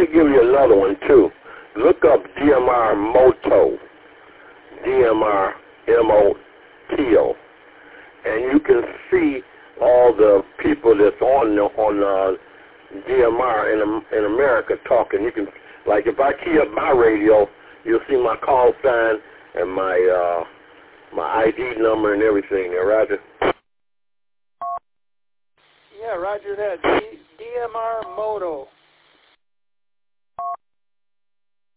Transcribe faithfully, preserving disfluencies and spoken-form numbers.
me give you another one, too. Look up D M R Moto, D M R M O T O, and you can see all the people that's on the, on uh, D M R in in America talking. You can, like, if I key up my radio, you'll see my call sign and my uh, my I D number and everything there, Roger. Yeah, Roger that. D- DMR Moto.